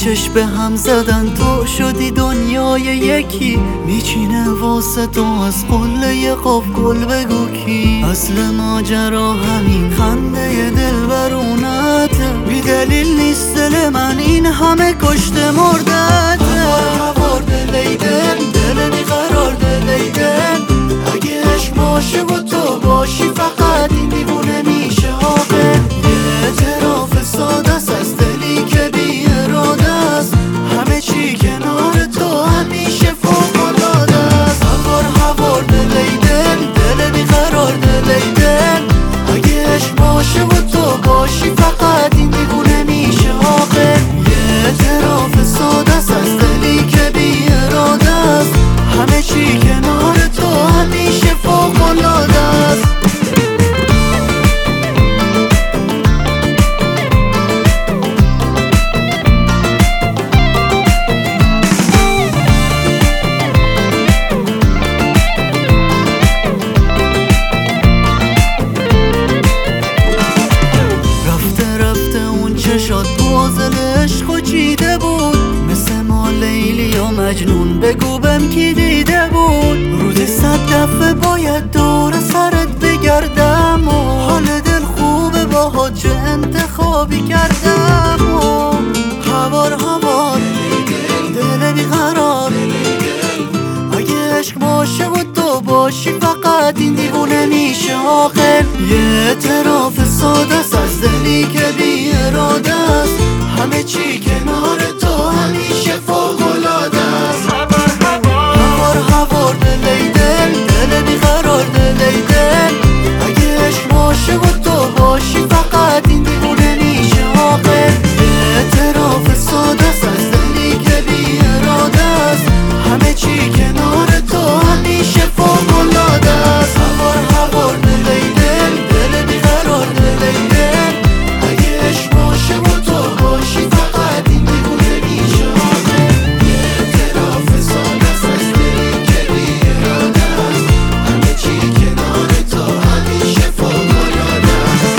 چشم به هم زدن تو شدی دنیای یکی میچینه واسه تو از قله قاف گل بگو کی اصل ماجرا همین خنده دلبرونته بی دلیل نیست دل من این همه کشته مردته هوار دل دل بیقرار دل اگه عشق باشه و تو باشی فقط این دیوونه میشه عاقل یه اعتراف ساده است از دلی که بی اراده است همه چی کنار تو همیشه فوق‌العاده است هوار دل بیقرار دل اگه عشق باشه و تو باشی فقط این دیوونه میشه عاقل یه اعتراف ساده است از دلی که بی اراده است همه چی کنار تو همیشه فوق‌العاده است چشات بازل عشق و چیده بود مثل ما لیلی و مجنون بگو بم کی دیده بود روزی 100 دفعه باید دور سرت بگردم و حال دل خوبه باهات چه انتخابی کردم و هوار دل بیقرار اگه عشق باشه و تو باشی فقط این دیوونه میشه عاقل یه اعتراف ساده است از دلی که بی اراده است همه چی کنار تو همیشه فوق‌العاده است هوار دل بیقرار دل اگه عشق باشه و تو باشی فقط این دیوونه میشه عاقل یه اعتراف ساده است از دلی که بی اراده است همه چی کنار تو همیشه فوق‌العاده است هوار دل بیقرار دل اگه عشق باشه و تو باشی فقط این دیوونه میشه عاقل یه اعتراف ساده است از دلی که بی اراده است همه چی کنار تو همیشه فوق‌العاده است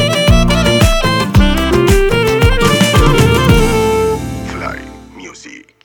Fly Music.